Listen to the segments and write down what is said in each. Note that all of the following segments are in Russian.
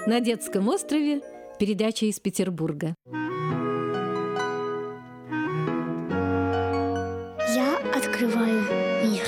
На детском острове. Передача из Петербурга. Я открываю мир.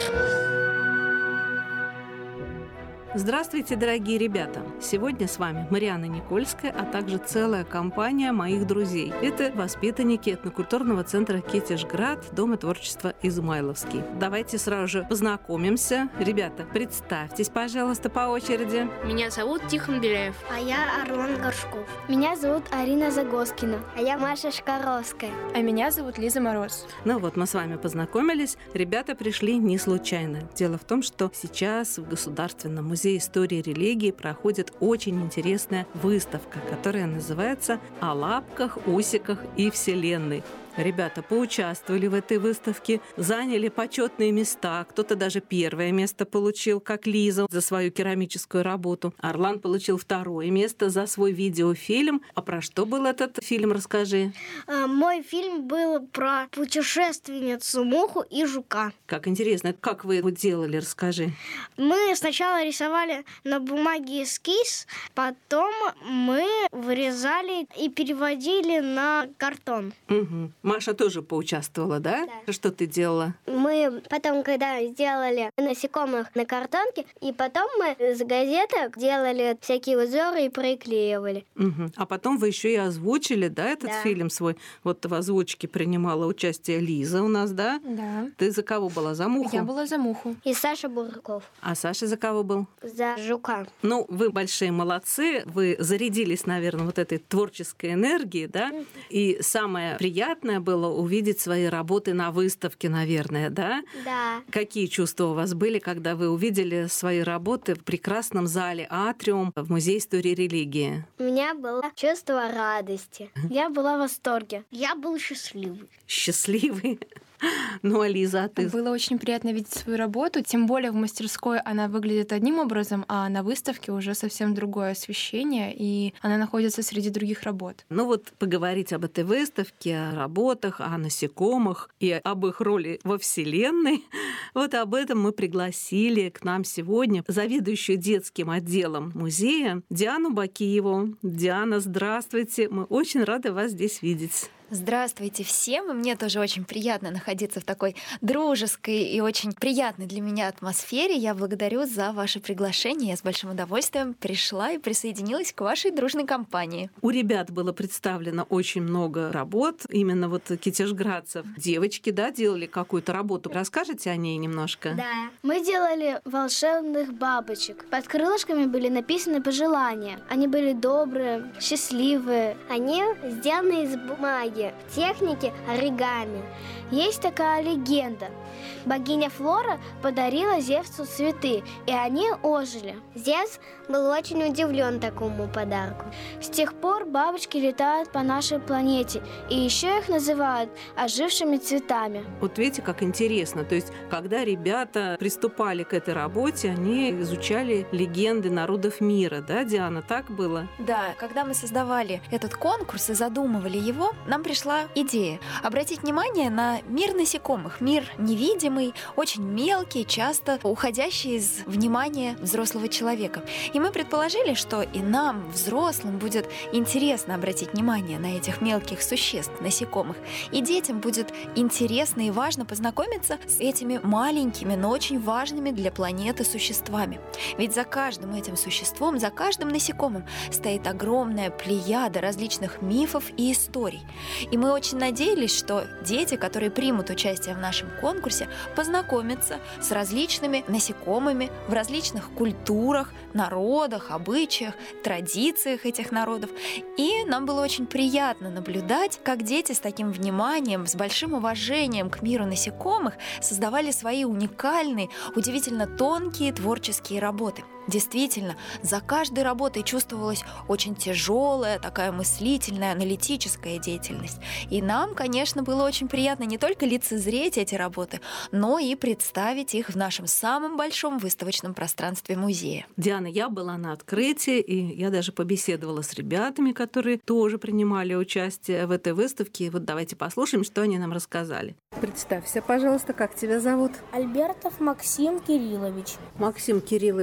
Здравствуйте, дорогие ребята! Сегодня с вами Марианна Никольская, а также целая компания моих друзей. Это воспитанники этнокультурного центра Китежград, Дома творчества Измайловский. Давайте сразу же познакомимся. Ребята, представьтесь, пожалуйста, по очереди. Меня зовут Тихон Беляев. А я Орлан Горшков. Меня зовут Арина Загоскина. А я Маша Шкаровская. А меня зовут Лиза Мороз. Ну вот, мы с вами познакомились. Ребята пришли не случайно. Дело в том, что сейчас в Государственном музее истории и религии проходит очень интересная выставка, которая называется «О лапках, усиках и вселенной». Ребята поучаствовали в этой выставке, заняли почетные места. Кто-то даже первое место получил, как Лиза, за свою керамическую работу. Орлан получил второе место за свой видеофильм. А про что был этот фильм, расскажи. Мой фильм был про путешественницу муху и жука. Как интересно. Как вы его делали, расскажи. Мы сначала рисовали на бумаге эскиз, потом мы вырезали и переводили на картон. Угу. Маша тоже поучаствовала, да? Да. Что ты делала? Мы потом, когда сделали насекомых на картонке, и потом мы с газеток делали всякие узоры и приклеивали. Угу. А потом вы еще и озвучили, да, этот фильм свой? Вот в озвучке принимала участие Лиза у нас, да? Да. Ты за кого была? За муху? Я была за муху. И Саша Бурков. А Саша за кого был? За жука. Ну, вы большие молодцы, вы зарядились, наверное, вот этой творческой энергией, да? И самое приятное было увидеть свои работы на выставке, наверное, да? Да. Какие чувства у вас были, когда вы увидели свои работы в прекрасном зале «Атриум» в Музее истории и религии? У меня было чувство радости. Я была в восторге. Я был счастливый. Счастливый? Ну, а Лиза, а ты? Было очень приятно видеть свою работу, тем более в мастерской она выглядит одним образом, а на выставке уже совсем другое освещение, и она находится среди других работ. Ну вот поговорить об этой выставке, о работах, о насекомых и об их роли во Вселенной, вот об этом мы пригласили к нам сегодня заведующую детским отделом музея Диану Бакиеву. Диана, здравствуйте, мы очень рады вас здесь видеть. Здравствуйте всем, и мне тоже очень приятно находиться в такой дружеской и очень приятной для меня атмосфере. Я благодарю за ваше приглашение. Я с большим удовольствием пришла и присоединилась к вашей дружной компании. У ребят было представлено очень много работ, именно вот китежградцев. Девочки, да, делали какую-то работу. Расскажете о ней немножко? Да. Мы делали волшебных бабочек. Под крылышками были написаны пожелания. Они были добрые, счастливые. Они сделаны из бумаги в технике оригами. Есть такая легенда. Богиня Флора подарила Зевсу цветы, и они ожили. Зевс был очень удивлен такому подарку. С тех пор бабочки летают по нашей планете, и еще их называют ожившими цветами. Вот видите, как интересно. То есть, когда ребята приступали к этой работе, они изучали легенды народов мира, да, Диана, так было? Да, когда мы создавали этот конкурс и задумывали его, нам пришла идея обратить внимание на мир насекомых, мир невидимый, очень мелкий, часто уходящий из внимания взрослого человека. И мы предположили, что и нам, взрослым, будет интересно обратить внимание на этих мелких существ, насекомых. И детям будет интересно и важно познакомиться с этими маленькими, но очень важными для планеты существами. Ведь за каждым этим существом, за каждым насекомым стоит огромная плеяда различных мифов и историй. И мы очень надеялись, что дети, которые примут участие в нашем конкурсе, познакомиться с различными насекомыми в различных культурах, народах, обычаях, традициях этих народов. И нам было очень приятно наблюдать, как дети с таким вниманием, с большим уважением к миру насекомых создавали свои уникальные, удивительно тонкие творческие работы. Действительно, за каждой работой чувствовалась очень тяжелая, такая мыслительная, аналитическая деятельность. И нам, конечно, было очень приятно не только лицезреть эти работы, но и представить их в нашем самом большом выставочном пространстве музея. Диана, я была на открытии, и я даже побеседовала с ребятами, которые тоже принимали участие в этой выставке. И вот давайте послушаем, что они нам рассказали. Представься, пожалуйста, как тебя зовут? Альбертов Максим Кириллович. Максим Кириллович, расскажи,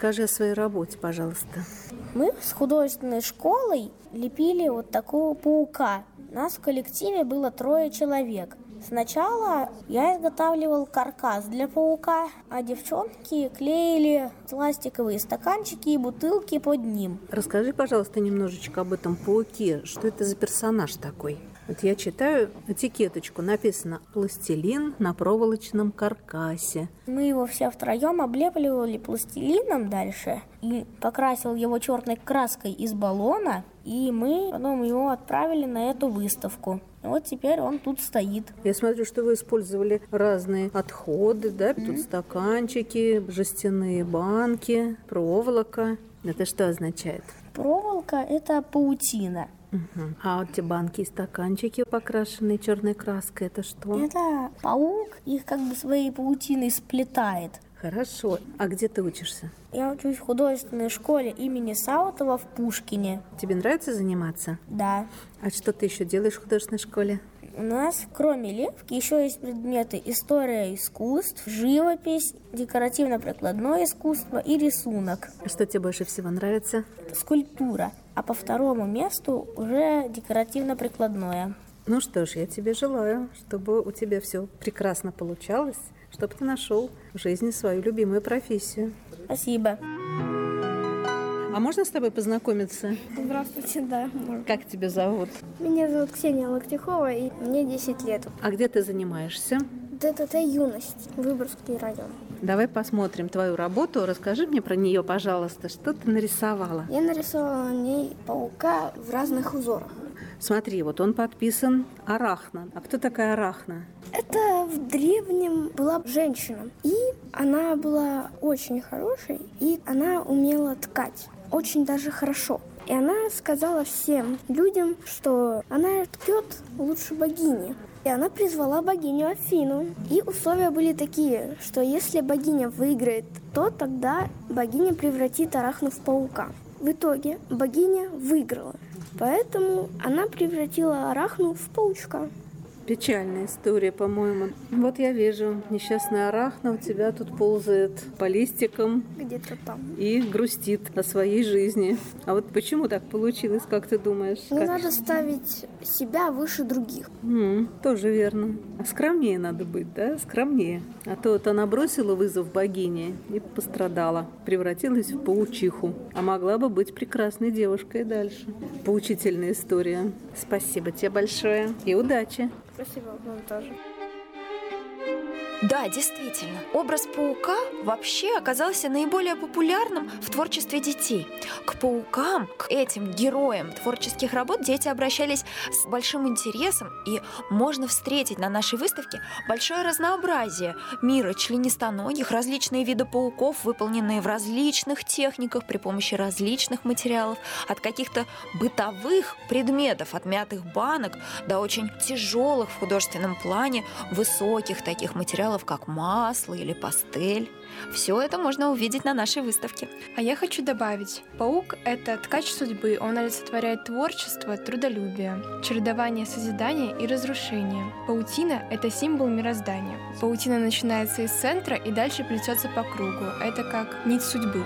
расскажи о своей работе, пожалуйста. Мы с художественной школой лепили вот такого паука. Нас в коллективе было 3 человек. Сначала я изготавливал каркас для паука, а девчонки клеили пластиковые стаканчики и бутылки под ним. Расскажи, пожалуйста, немножечко об этом пауке. Что это за персонаж такой? Вот я читаю этикеточку, написано «Пластилин на проволочном каркасе». Мы его все втроем облепливали пластилином дальше и покрасил его черной краской из баллона, и мы потом его отправили на эту выставку. И вот теперь он тут стоит. Я смотрю, что вы использовали разные отходы, да? Тут стаканчики, жестяные банки, проволока. Это что означает? Проволока – это паутина. Угу. А вот эти банки и стаканчики, покрашенные черной краской, это что? Это паук их как бы своей паутиной сплетает. Хорошо. А где ты учишься? Я учусь в художественной школе имени Саутова в Пушкине. Тебе нравится заниматься? Да. А что ты еще делаешь в художественной школе? У нас, кроме лепки, еще есть предметы история искусств, живопись, декоративно-прикладное искусство и рисунок. А что тебе больше всего нравится? Скульптура. А по 2-му месту уже декоративно-прикладное. Ну что ж, я тебе желаю, чтобы у тебя все прекрасно получалось, чтобы ты нашел в жизни свою любимую профессию. Спасибо. А можно с тобой познакомиться? Здравствуйте, да. Как тебя зовут? Меня зовут Ксения Локтюхова, и мне 10 лет. А где ты занимаешься? ДТТ «Юность», Выборгский район. Давай посмотрим твою работу. Расскажи мне про нее, пожалуйста. Что ты нарисовала? Я нарисовала на ней паука в разных узорах. Смотри, вот он подписан Арахна. А кто такая Арахна? Это в древнем была женщина. И она была очень хорошей, и она умела ткать. Очень даже хорошо. И она сказала всем людям, что она ткет лучше богини. И она призвала богиню Афину. И условия были такие, что если богиня выиграет, то тогда богиня превратит Арахну в паука. В итоге богиня выиграла. Поэтому она превратила Арахну в паучка. Печальная история, по-моему. Вот я вижу, несчастная Арахна у тебя тут ползает по листикам. Где-то там. И грустит о своей жизни. А вот почему так получилось, как ты думаешь? Не надо ставить себя выше других. Тоже верно. Скромнее надо быть, да? Скромнее. А то вот она бросила вызов богине и пострадала. Превратилась в паучиху. А могла бы быть прекрасной девушкой дальше. Поучительная история. Спасибо тебе большое. И удачи. Спасибо вам тоже. Да, действительно, образ паука вообще оказался наиболее популярным в творчестве детей. К паукам, к этим героям творческих работ дети обращались с большим интересом, и можно встретить на нашей выставке большое разнообразие мира членистоногих, различные виды пауков, выполненные в различных техниках при помощи различных материалов, от каких-то бытовых предметов, от мятых банок до очень тяжелых в художественном плане, высоких таких материалов, как масло или пастель. Все это можно увидеть на нашей выставке. А я хочу добавить, паук — это ткач судьбы, он олицетворяет творчество, трудолюбие, чередование созидания и разрушения. Паутина — это символ мироздания. Паутина начинается из центра и дальше плетется по кругу. Это как нить судьбы.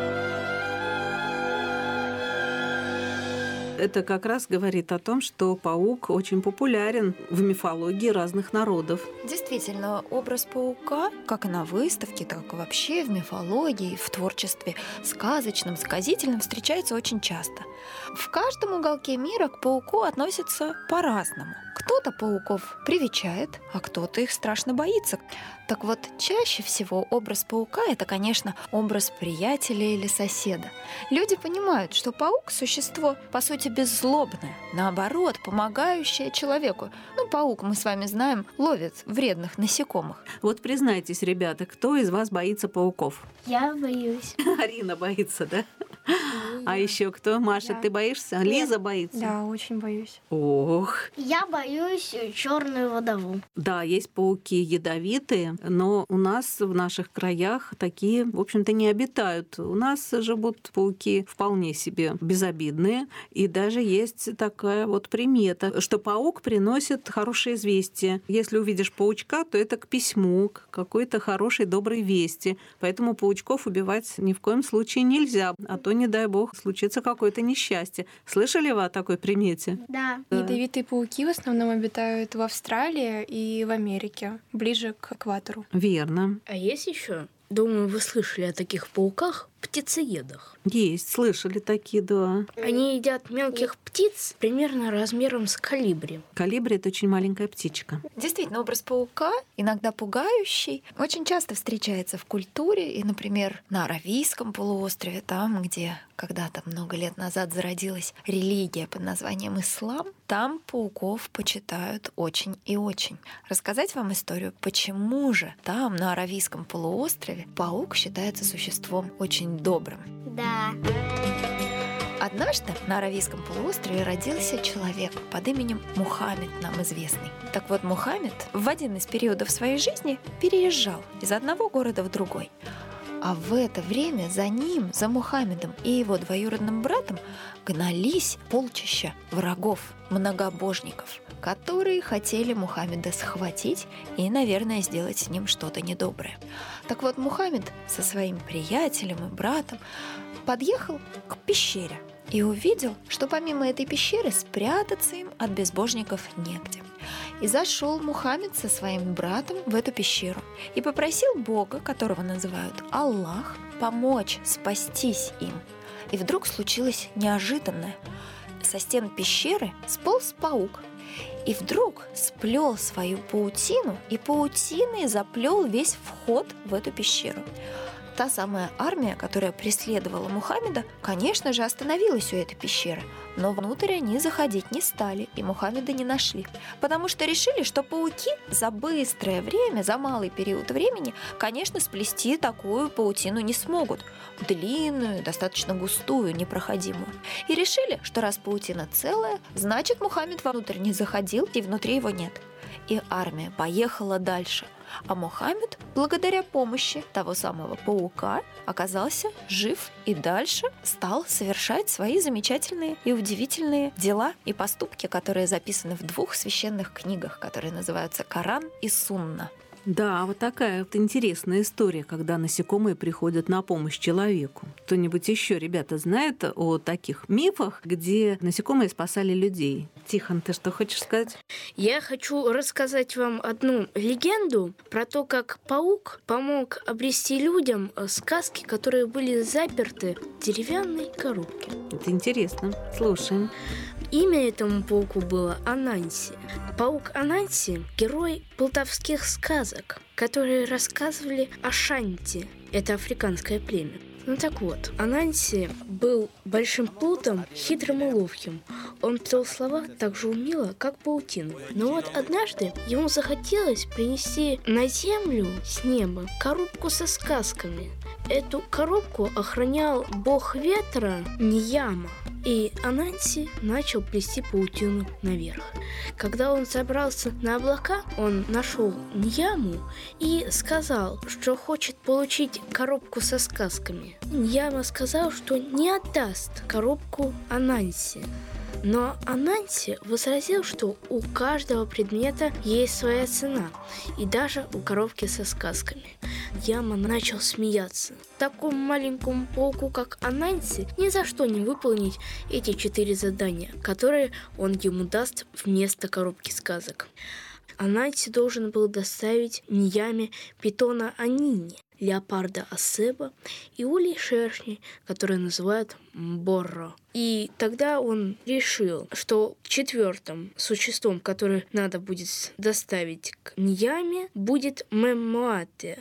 Это как раз говорит о том, что паук очень популярен в мифологии разных народов. Действительно, образ паука, как и на выставке, так и вообще в мифологии, в творчестве сказочном, сказительном, встречается очень часто. В каждом уголке мира к пауку относятся по-разному. Кто-то пауков привечает, а кто-то их страшно боится. Так вот, чаще всего образ паука — это, конечно, образ приятеля или соседа. Люди понимают, что паук — существо, по сути, беззлобное, наоборот, помогающее человеку. Паук, мы с вами знаем, ловит вредных насекомых. Вот признайтесь, ребята, кто из вас боится пауков? Я боюсь. Арина боится, да? А еще кто? Маша, Да. ты боишься? Лиза боится? Да, очень боюсь. Ох. Я боюсь черную водову. Да, есть пауки ядовитые, но у нас в наших краях такие, в общем-то, не обитают. У нас живут пауки вполне себе безобидные, и даже есть такая вот примета, что паук приносит хорошее известие. Если увидишь паучка, то это к письму, к какой-то хорошей, доброй вести. Поэтому паучков убивать ни в коем случае нельзя, а то, не дай бог, случится какое-то несчастье. Слышали вы о такой примете? Да. Ядовитые пауки в основном обитают в Австралии и в Америке, ближе к экватору. Верно. А есть еще? Думаю, вы слышали о таких пауках, птицеедах. Есть, слышали такие, да. Они едят мелких птиц примерно размером с колибри. Колибри — это очень маленькая птичка. Действительно, образ паука, иногда пугающий, очень часто встречается в культуре. И, например, на Аравийском полуострове, там, где когда-то много лет назад зародилась религия под названием ислам, там пауков почитают очень и очень. Рассказать вам историю, почему же там, на Аравийском полуострове, паук считается существом очень добрым. Да. Однажды на Аравийском полуострове родился человек под именем Мухаммед, нам известный. Так вот, Мухаммед в один из периодов своей жизни переезжал из одного города в другой. А в это время за ним, за Мухаммедом и его двоюродным братом гнались полчища врагов, многобожников, которые хотели Мухаммеда схватить и, наверное, сделать с ним что-то недоброе. Так вот, Мухаммед со своим приятелем и братом подъехал к пещере и увидел, что помимо этой пещеры спрятаться им от безбожников негде. И зашел Мухаммед со своим братом в эту пещеру и попросил Бога, которого называют Аллах, помочь спастись им. И вдруг случилось неожиданное. Со стен пещеры сполз паук и вдруг сплел свою паутину и паутиной заплел весь вход в эту пещеру. Та самая армия, которая преследовала Мухаммеда, конечно же, остановилась у этой пещеры, но внутрь они заходить не стали и Мухаммеда не нашли, потому что решили, что пауки за быстрое время, за малый период времени, конечно, сплести такую паутину не смогут, длинную, достаточно густую, непроходимую. И решили, что раз паутина целая, значит, Мухаммед вовнутрь не заходил и внутри его нет. И армия поехала дальше. А Мухаммед, благодаря помощи того самого паука, оказался жив и дальше стал совершать свои замечательные и удивительные дела и поступки, которые записаны в 2 священных книгах, которые называются Коран и Сунна. Да, вот такая вот интересная история, когда насекомые приходят на помощь человеку. Кто-нибудь еще, ребята, знает о таких мифах, где насекомые спасали людей? Тихон, ты что хочешь сказать? Я хочу рассказать вам одну легенду про то, как паук помог обрести людям сказки, которые были заперты в деревянной коробке. Это интересно. Слушаем. Имя этому пауку было Ананси. Паук Ананси – герой полтавских сказок, которые рассказывали о Шанти. Это африканское племя. Ну так вот, Ананси был большим плутом, хитрым и ловким. Он плел слова так же умело, как паутину. Но вот однажды ему захотелось принести на землю с неба коробку со сказками. Эту коробку охранял бог ветра Ньяма. И Ананси начал плести паутину наверх. Когда он забрался на облака, он нашел Ньяму и сказал, что хочет получить коробку со сказками. Ньяма сказал, что не отдаст коробку Ананси. Но Ананси возразил, что у каждого предмета есть своя цена, и даже у коробки со сказками. Яма начал смеяться. Такому маленькому пауку, как Ананси, ни за что не выполнить эти 4 задания, которые он ему даст вместо коробки сказок. Ананси должен был доставить Ньяме питона Анини, леопарда Асеба и улей шершней, которые называют Борро. И тогда он решил, что 4-м существом, которое надо будет доставить к Ньяме, будет Мемуате.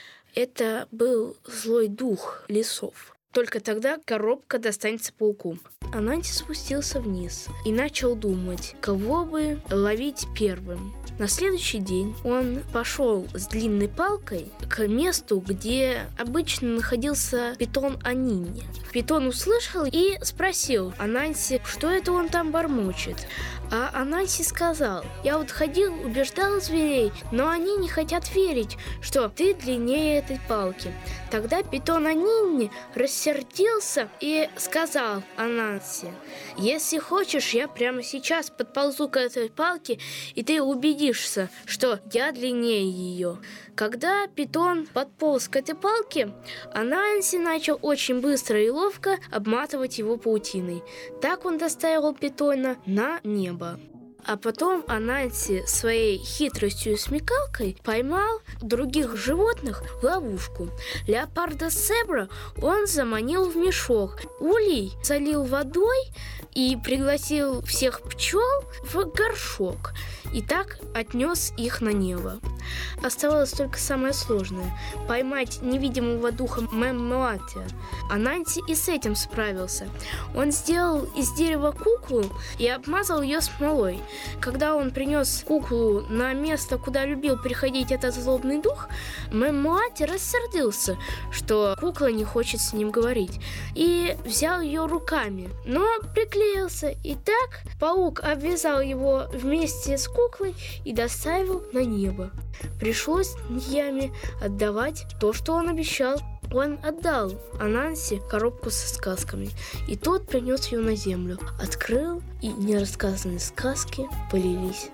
Это был злой дух лесов. Только тогда коробка достанется пауку. Ананси спустился вниз и начал думать, кого бы ловить первым. На следующий день он пошел с длинной палкой к месту, где обычно находился питон Анинни. Питон услышал и спросил Ананси, что это он там бормочет. А Ананси сказал: я вот ходил, убеждал зверей, но они не хотят верить, что ты длиннее этой палки. Тогда питон Анинни рассердился и сказал Ананси: если хочешь, я прямо сейчас подползу к этой палке, и ты убедишься, что я длиннее ее. Когда питон подполз к этой палке, Ананси начал очень быстро и ловко обматывать его паутиной. Так он доставил питона на небо. А потом Ананси своей хитростью и смекалкой поймал других животных в ловушку. Леопарда Себра он заманил в мешок. Улей залил водой и пригласил всех пчел в горшок. И так отнес их на небо. Оставалось только самое сложное – поймать невидимого духа Мем-Муатя. Ананси и с этим справился. Он сделал из дерева куклу и обмазал ее смолой. Когда он принес куклу на место, куда любил приходить этот злобный дух, Мем-Муати рассердился, что кукла не хочет с ним говорить, и взял ее руками, но приклеился. И так паук обвязал его вместе с куклой и доставил на небо. Пришлось днями отдавать то, что он обещал. Он отдал Ананси коробку со сказками, и тот принес ее на землю, открыл, и нерассказанные сказки полились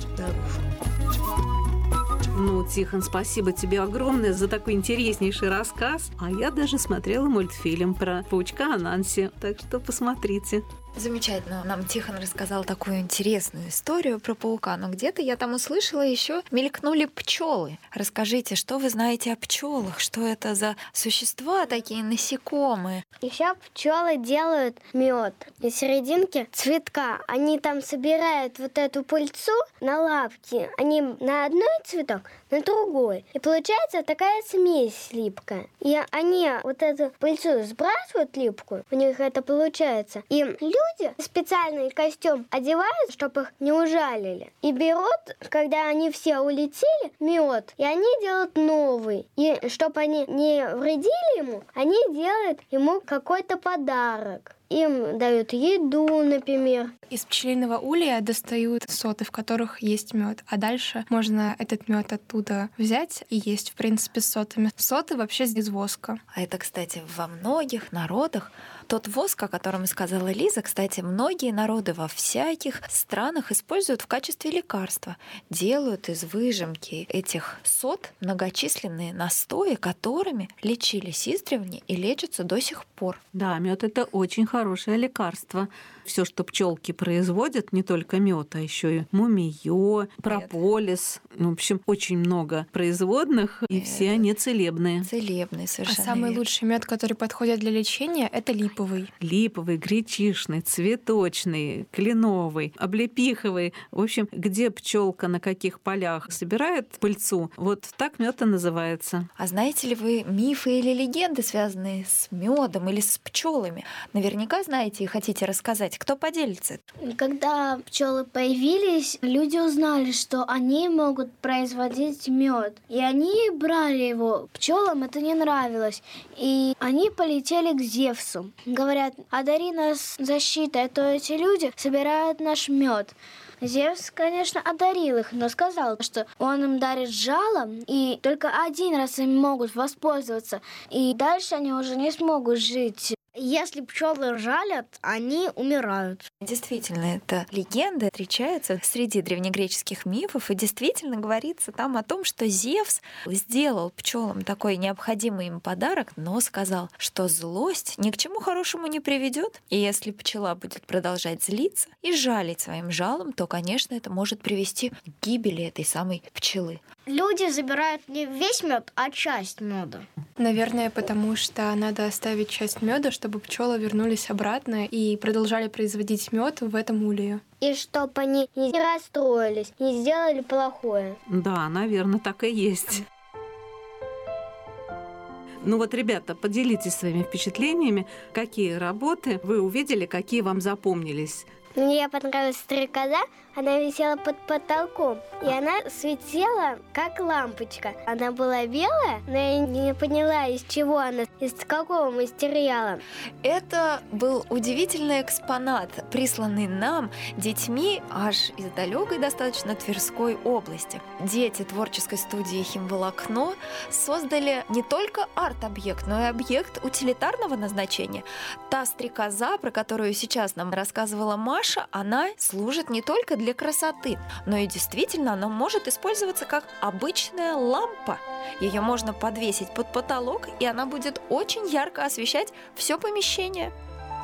наружу. Ну, Тихон, спасибо тебе огромное за такой интереснейший рассказ. А я даже смотрела мультфильм про паучка Ананси, так что посмотрите. Замечательно. Нам Тихон рассказал такую интересную историю про паука, но где-то я там услышала, еще мелькнули пчелы. Расскажите, что вы знаете о пчелах? Что это за существа такие, насекомые? Еще пчелы делают мед из серединки цветка. Они там собирают вот эту пыльцу на лапки. Они на одной цветок, на другой. И получается такая смесь липкая. И они вот эту пыльцу сбрасывают липкую, у них это получается. И люди специальный костюм одевают, чтобы их не ужалили. И берут, когда они все улетели, мед, и они делают новый. И чтобы они не вредили ему, они делают ему какой-то подарок. Им дают еду, например. Из пчелиного улья достают соты, в которых есть мед, а дальше можно этот мед оттуда взять и есть, в принципе, с сотами. Соты вообще из воска. А это, кстати, во многих народах тот воск, о котором сказала Лиза, кстати, многие народы во всяких странах используют в качестве лекарства. Делают из выжимки этих сот многочисленные настои, которыми лечились издревле и лечатся до сих пор. Да, мед это очень хорошее лекарство. Все, что пчелки производят, не только мед, а еще и мумиё, прополис. В общем, очень много производных, и все они целебные. Целебные, совершенно. А самый верно. лучший мед, который подходит для лечения, это липовый. Липовый, гречишный, цветочный, кленовый, облепиховый. В общем, где пчелка на каких полях собирает пыльцу, вот так мед и называется. А знаете ли вы мифы или легенды, связанные с медом или с пчелами? Наверняка знаете и хотите рассказать. Кто поделится? Когда пчелы появились, люди узнали, что они могут производить мед. И они брали его. Пчелам это не нравилось. И они полетели к Зевсу. Говорят: одари нас защитой, а то эти люди собирают наш мед. Зевс, конечно, одарил их, но сказал, что он им дарит жало, и только один раз им могут воспользоваться, и дальше они уже не смогут жить. Если пчелы жалят, они умирают. Действительно, эта легенда встречается среди древнегреческих мифов, и действительно говорится там о том, что Зевс сделал пчелам такой необходимый им подарок, но сказал, что злость ни к чему хорошему не приведет, и если пчела будет продолжать злиться и жалить своим жалом, то, конечно, это может привести к гибели этой самой пчелы. Люди забирают не весь мед, а часть меда. Наверное, потому что надо оставить часть меда, чтобы пчелы вернулись обратно и продолжали производить мед в этом улье. И чтобы они не расстроились, не сделали плохое. Да, наверное, так и есть. Ну вот, ребята, поделитесь своими впечатлениями, какие работы вы увидели, какие вам запомнились. Мне понравилась стрекоза, она висела под потолком, и она светила, как лампочка. Она была белая, но я не поняла, из чего она, из какого материала. Это был удивительный экспонат, присланный нам детьми аж из далекой достаточно Тверской области. Дети творческой студии «Химволокно» создали не только арт-объект, но и объект утилитарного назначения. Та стрекоза, про которую сейчас нам рассказывала Маша, она служит не только для красоты, но и действительно она может использоваться как обычная лампа. Ее можно подвесить под потолок, и она будет очень ярко освещать все помещение.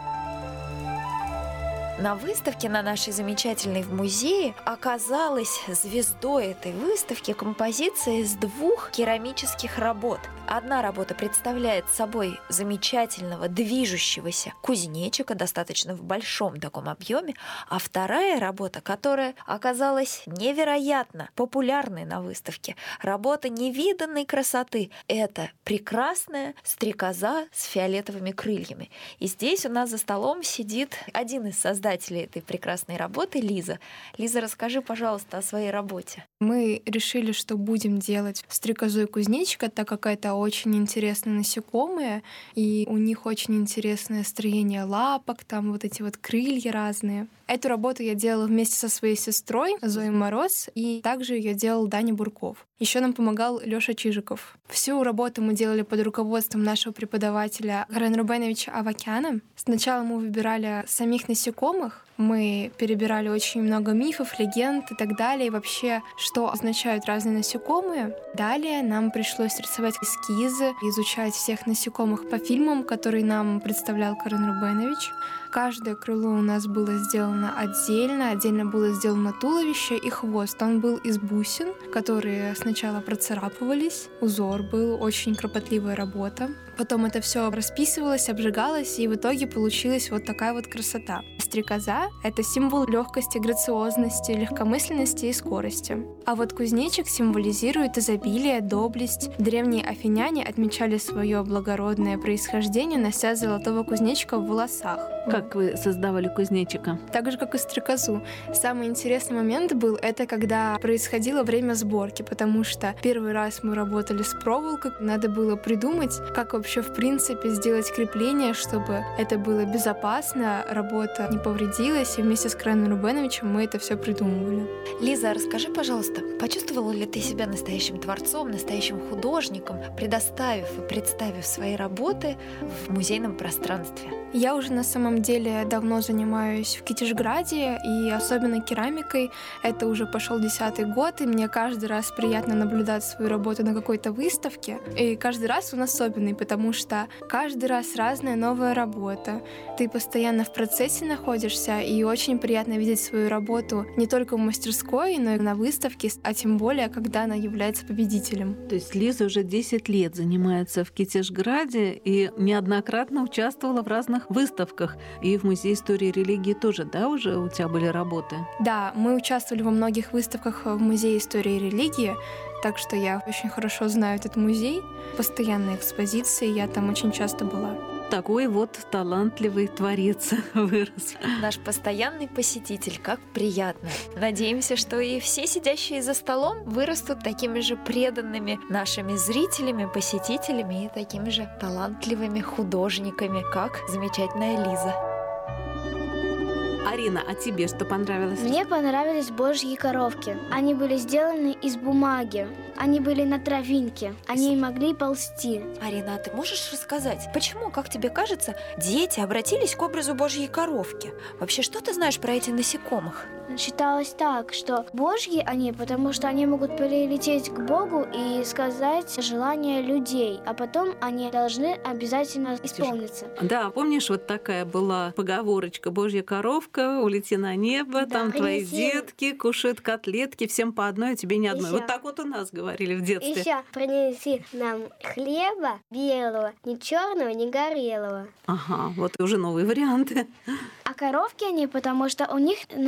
На выставке на нашей замечательной в музее оказалась звездой этой выставки композиция из 2 керамических работ. Одна работа представляет собой замечательного движущегося кузнечика, достаточно в большом таком объеме, а вторая работа, которая оказалась невероятно популярной на выставке, работа невиданной красоты, это прекрасная стрекоза с фиолетовыми крыльями. И здесь у нас за столом сидит один из создателей этой прекрасной работы, Лиза. Лиза, расскажи, пожалуйста, о своей работе. Мы решили, что будем делать стрекозу и кузнечика, так как это очень интересные насекомые, и у них очень интересное строение лапок, там вот эти вот крылья разные. Эту работу я делала вместе со своей сестрой Зоей Мороз, и также ее делал Даня Бурков. Еще нам помогал Лёша Чижиков. Всю работу мы делали под руководством нашего преподавателя Карен Рубеновича Авакяна. Сначала мы выбирали самих насекомых, мы перебирали очень много мифов, легенд и так далее, и вообще, что означают разные насекомые. Далее нам пришлось рисовать эскизы, изучать всех насекомых по фильмам, которые нам представлял Карен Рубенович. Каждое крыло у нас было сделано отдельно было сделано туловище и хвост. Он был из бусин, которые сначала процарапывались. Узор был, очень кропотливая работа. Потом это все расписывалось, обжигалось, и в итоге получилась вот такая вот красота. Стрекоза — это символ легкости, грациозности, легкомысленности и скорости. А вот кузнечик символизирует изобилие, доблесть. Древние афиняне отмечали свое благородное происхождение, нося золотого кузнечика в волосах. Как вы создавали кузнечика? Так же, как и стрекозу. Самый интересный момент был это, когда происходило время сборки, потому что первый раз мы работали с проволокой, надо было придумать, как вообще в принципе сделать крепление, чтобы это было безопасно, работа не повредилась, и вместе с Кареном Рубеновичем мы это все придумывали. Лиза, расскажи, пожалуйста, почувствовала ли ты себя настоящим творцом, настоящим художником, предоставив и представив свои работы в музейном пространстве? Я уже на самом деле давно занимаюсь в Китежграде, и особенно керамикой. Это уже пошел 10-й год, и мне каждый раз приятно наблюдать свою работу на какой-то выставке. И каждый раз он особенный, потому что каждый раз разная новая работа. Ты постоянно в процессе находишься, и очень приятно видеть свою работу не только в мастерской, но и на выставке, а тем более, когда она является победителем. То есть Лиза уже 10 лет занимается в Китежграде и неоднократно участвовала в разных выставках. И в Музее истории религии тоже, да, уже у тебя были работы? Да, мы участвовали во многих выставках в Музее истории религии, так что я очень хорошо знаю этот музей. Постоянные экспозиции, я там очень часто была. Такой вот талантливый творец вырос. Наш постоянный посетитель, как приятно. Надеемся, что и все сидящие за столом вырастут такими же преданными нашими зрителями, посетителями и такими же талантливыми художниками, как замечательная Лиза. Арина, а тебе что понравилось? Мне понравились божьи коровки. Они были сделаны из бумаги. Они были на травинке. Они могли ползти. Арина, а ты можешь рассказать, почему, как тебе кажется, дети обратились к образу божьей коровки? Вообще, что ты знаешь про этих насекомых? Считалось так, что божьи они, потому что они могут прилететь к Богу и сказать желания людей, а потом они должны обязательно исполниться. Да, помнишь, вот такая была поговорочка: «Божья коровка, улети на небо, Да, там твои принеси. детки кушают котлетки, всем по одной, а тебе ни одной». Ещё. Вот так вот у нас говорили в детстве. Еще принеси нам хлеба белого, ни черного, ни горелого. Ага, вот уже новые варианты. А коровки они, потому что у них на спине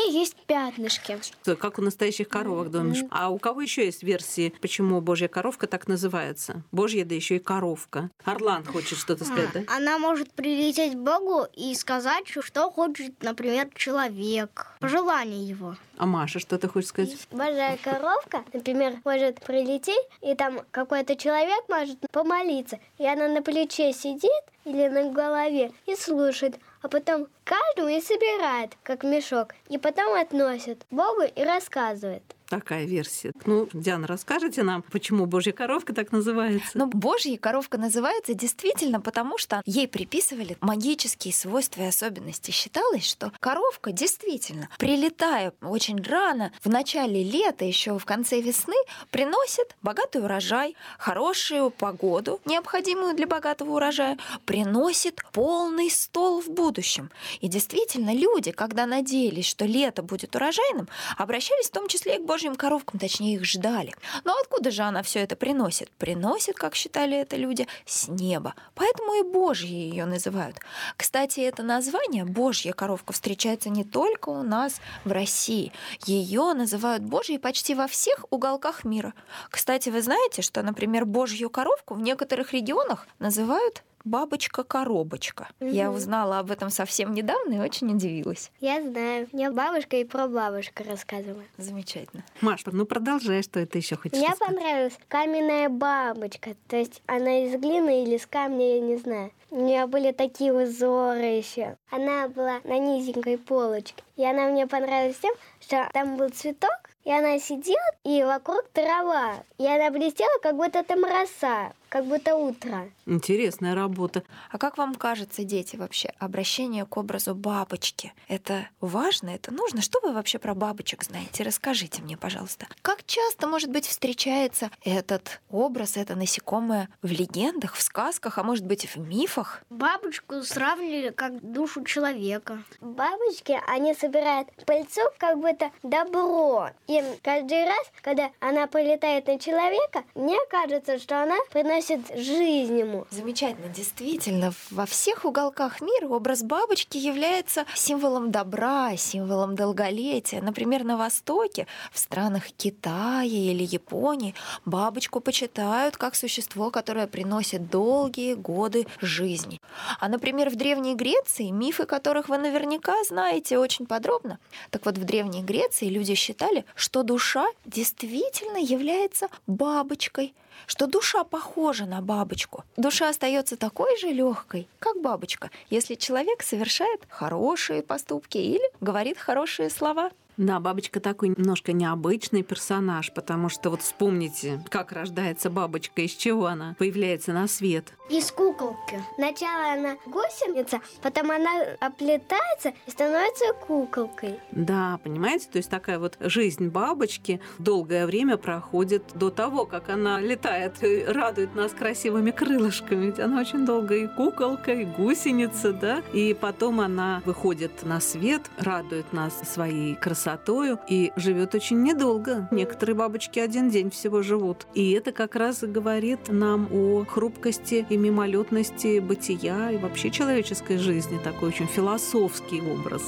есть пятнышки. Как у настоящих коровок, думаешь? А у кого еще есть версии, почему Божья коровка так называется? Божья, да еще и коровка. Орлан хочет что-то сказать, да? Она может прилететь к Богу и сказать, что хочет, например, человек. Пожелание его. А Маша, что ты хочешь сказать? Божья коровка, например, может прилететь, и там какой-то человек может помолиться, и она на плече сидит или на голове и слушает, а потом каждому и собирает, как мешок, и потом относит Богу и рассказывает. Такая версия. Ну, Диана, расскажите нам, почему Божья коровка так называется? Ну, Божья коровка называется действительно потому, что ей приписывали магические свойства и особенности. Считалось, что коровка действительно, прилетая очень рано, в начале лета, еще в конце весны, приносит богатый урожай, хорошую погоду, необходимую для богатого урожая, приносит полный стол в будущем. И действительно, люди, когда надеялись, что лето будет урожайным, обращались в том числе и к Божьим коровкам, точнее, их ждали. Но откуда же она все это приносит? Приносит, как считали это люди, с неба. Поэтому и Божьей ее называют. Кстати, это название «Божья коровка» встречается не только у нас в России. Ее называют Божьей почти во всех уголках мира. Кстати, вы знаете, что, например, Божью коровку в некоторых регионах называют бабочка-коробочка. Я узнала об этом совсем недавно и очень удивилась. Я знаю. Мне бабушка и прабабушка рассказывала. Замечательно. Маш, ну продолжай, что это еще хочешь Мне сказать? понравилась каменная бабочка. То есть она из глины или из камня, я не знаю. У нее были такие узоры еще. Она была на низенькой полочке. И она мне понравилась тем, что там был цветок, и она сидела, и вокруг трава. И она блестела, как будто там роса, как будто утро. Интересная работа. А как вам кажется, дети, вообще обращение к образу бабочки? Это важно? Это нужно? Что вы вообще про бабочек знаете? Расскажите мне, пожалуйста. Как часто, может быть, встречается этот образ, это насекомое в легендах, в сказках, а может быть, в мифах? Бабочку сравнили как душу человека. Бабочки, они собирают пыльцу, как будто добро. И каждый раз, когда она прилетает на человека, мне кажется, что она приносит жизнь ему. Замечательно, действительно, во всех уголках мира образ бабочки является символом добра, символом долголетия. Например, на Востоке, в странах Китая или Японии, бабочку почитают как существо, которое приносит долгие годы жизни. А, например, в Древней Греции, мифы которых вы наверняка знаете очень подробно, так вот, в Древней Греции люди считали, что душа действительно является бабочкой, что душа похожа на бабочку. Душа остается такой же легкой, как бабочка, если человек совершает хорошие поступки или говорит хорошие слова. Да, бабочка такой немножко необычный персонаж, потому что вот вспомните, как рождается бабочка, из чего она появляется на свет. Из куколки. Сначала она гусеница, потом она оплетается и становится куколкой. Да, понимаете, то есть такая вот жизнь бабочки долгое время проходит до того, как она летает и радует нас красивыми крылышками. Ведь она очень долго и куколка, и гусеница, да, и потом она выходит на свет, радует нас своей красотою и живет очень недолго. Некоторые бабочки один день всего живут. И это как раз говорит нам о хрупкости и мимолетности бытия и вообще человеческой жизни. Такой очень философский образ.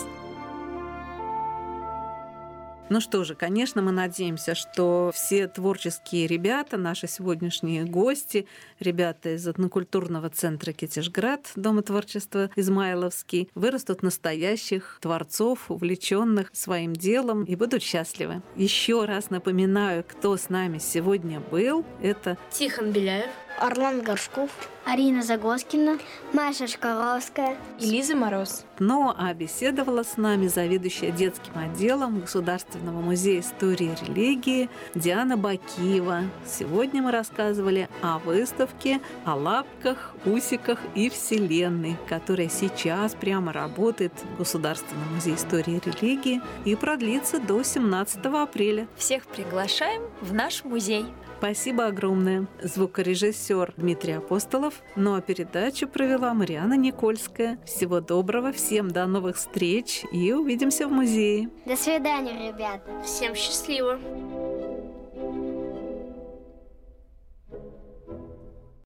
Ну что же, конечно, мы надеемся, что все творческие ребята, наши сегодняшние гости, ребята из этнокультурного центра Китежград, Дома творчества Измайловский, вырастут настоящих творцов, увлеченных своим делом и будут счастливы. Еще раз напоминаю, кто с нами сегодня был. Это Тихон Беляев, Орлан Горшков, Арина Загоскина, Маша Шкаровская и Лиза Мороз. Ну, а беседовала с нами заведующая детским отделом Государственного музея истории и религии Диана Бакиева. Сегодня мы рассказывали о выставке «О лапках, усиках и вселенной», которая сейчас прямо работает в Государственном музее истории и религии и продлится до 17 апреля. Всех приглашаем в наш музей. Спасибо огромное. Звукорежиссер Дмитрий Апостолов. Ну а передачу провела Марианна Никольская. Всего доброго, всем до новых встреч и увидимся в музее. До свидания, ребята. всем счастливо!